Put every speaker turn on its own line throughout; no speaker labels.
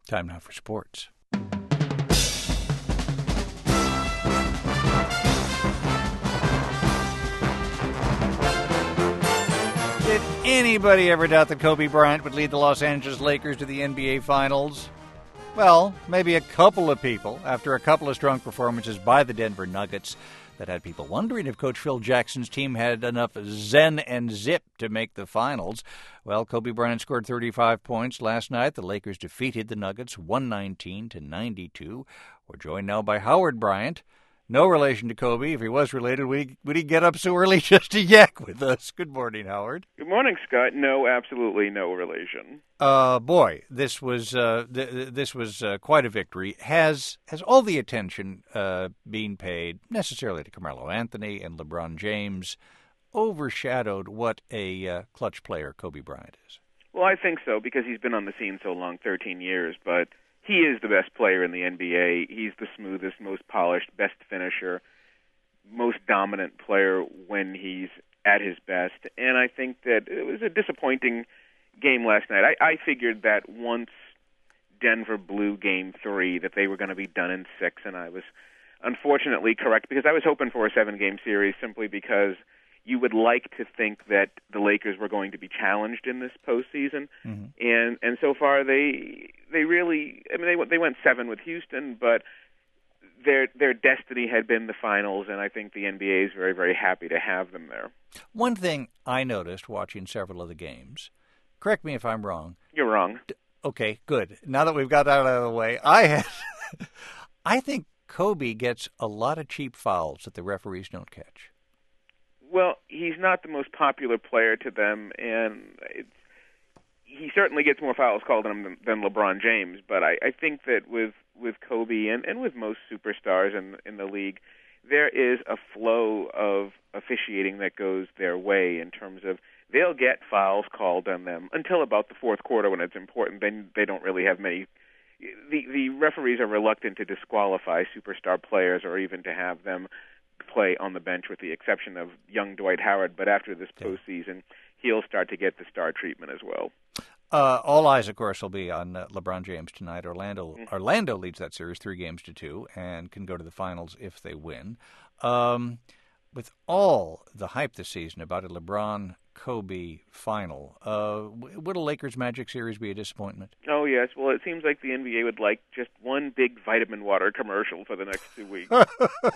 Time now for sports. Did anybody ever doubt that Kobe Bryant would lead the Los Angeles Lakers to the NBA Finals? Well, maybe a couple of people after a couple of strong performances by the Denver Nuggets that had people wondering if Coach Phil Jackson's team had enough zen and zip to make the finals. Well, Kobe Bryant scored 35 points last night. The Lakers defeated the Nuggets 119-92. We're joined now by Howard Bryant. No relation to Kobe. If he was related, would he get up so early just to yak with us? Good morning, Howard.
Good morning, Scott. No, absolutely no relation.
Boy, this was quite a victory. Has all the attention being paid necessarily to Carmelo Anthony and LeBron James overshadowed what a clutch player Kobe Bryant is?
Well, I think so, because he's been on the scene so long, 13 years, but he is the best player in the NBA. He's the smoothest, most polished, best finisher, most dominant player when he's at his best. And I think that it was a disappointing game last night. I figured that once Denver blew Game 3 that they were going to be done in 6, and I was unfortunately correct, because I was hoping for a 7-game series simply because you would like to think that the Lakers were going to be challenged in this postseason, and so far they really, I mean, they went 7 with Houston, but their destiny had been the finals, and I think the NBA is very, very happy to have them there.
One thing I noticed watching several of the games, correct me if I'm wrong.
You're wrong.
Okay, good. Now that we've got that out of the way, I think Kobe gets a lot of cheap fouls that the referees don't catch.
Well, he's not the most popular player to them, and he certainly gets more fouls called on him than LeBron James. But I think that with Kobe and with most superstars in the league, there is a flow of officiating that goes their way in terms of they'll get fouls called on them until about the fourth quarter when it's important. Then they don't really have many. The referees are reluctant to disqualify superstar players or even to have them play on the bench, with the exception of young Dwight Howard. But after this postseason, he'll start to get the star treatment as well.
All eyes, of course, will be on LeBron James tonight. Orlando leads that series 3-2 and can go to the finals if they win. With all the hype this season about a LeBron-Kobe final, would a Lakers-Magic series be a disappointment?
Oh, yes. Well, it seems like the NBA would like just one big vitamin water commercial for the next 2 weeks. But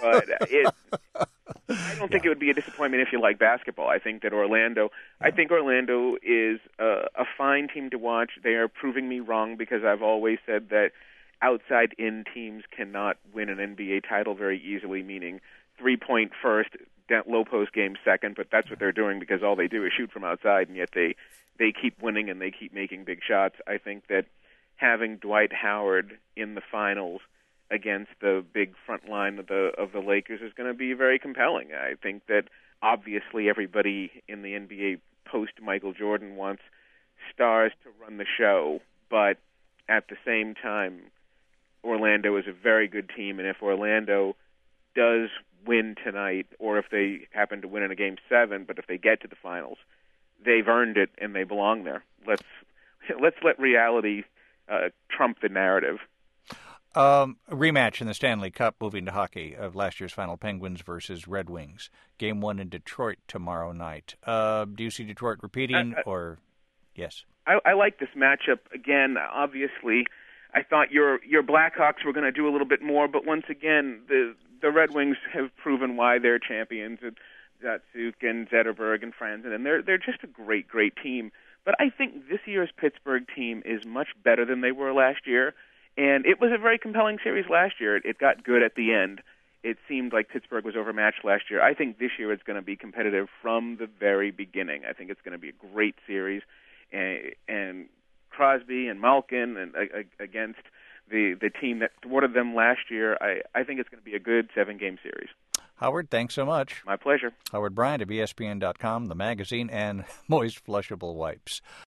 I don't think it would be a disappointment if you like basketball. I think Orlando is a fine team to watch. They are proving me wrong, because I've always said that outside-in teams cannot win an NBA title very easily, meaning 3-point first, low post game second, but that's what they're doing because all they do is shoot from outside, and yet they keep winning and they keep making big shots. I think that having Dwight Howard in the finals against the big front line of the Lakers is going to be very compelling. I think that obviously everybody in the NBA post Michael Jordan wants stars to run the show, but at the same time, Orlando is a very good team, and if Orlando does win tonight, or if they happen to win in a Game 7, but if they get to the finals, they've earned it and they belong there. Let's let reality trump the narrative.
A rematch in the Stanley Cup, moving to hockey, of last year's final, Penguins versus Red Wings. Game 1 in Detroit tomorrow night. Do you see Detroit repeating, or yes?
I like this matchup. Again, obviously, I thought your Blackhawks were going to do a little bit more, but once again, the Red Wings have proven why they're champions. Zatsuk and Zetterberg and Franzen, and they're just a great, great team. But I think this year's Pittsburgh team is much better than they were last year, and it was a very compelling series last year. It got good at the end. It seemed like Pittsburgh was overmatched last year. I think this year it's going to be competitive from the very beginning. I think it's going to be a great series, and Crosby and Malkin and against the team that thwarted them last year, I think it's going to be a good 7-game series.
Howard, thanks so much.
My pleasure.
Howard Bryant of ESPN.com, the magazine, and Moist Flushable Wipes.